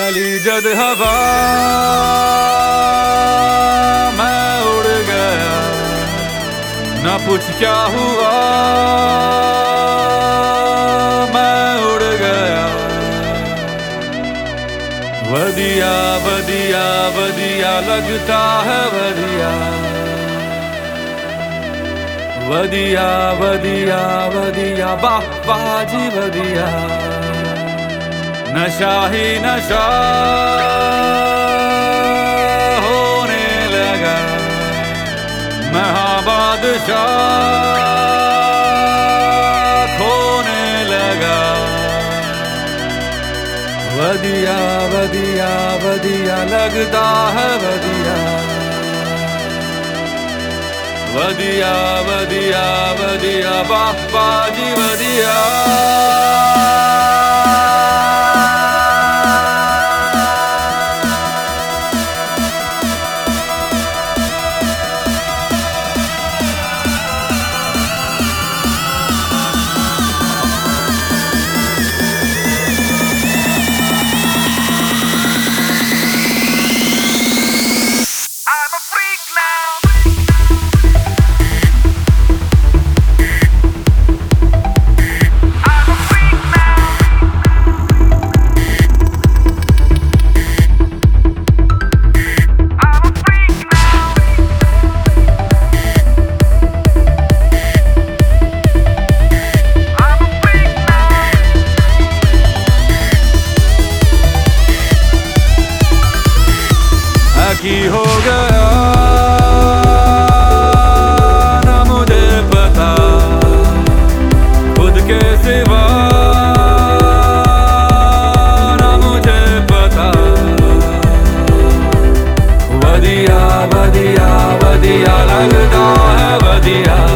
चली जद हवा मैं उड़ गया, ना पूछ क्या हुआ मैं उड़ गया। वदिया वदिया वदिया लगता है वदिया, वदिया वदिया वदिया वाह वाह जी वदिया। नशा ही नशा होने लगा, मैं बादशाह खोने लगा। वदिया वदिया वदिया लगता है वदिया, वदिया वदिया वदिया वाह वाह जी वदिया। की हो गया ना मुझे पता, खुद के सिवा ना मुझे पता। वदिया वदिया वदिया लगता है वदिया।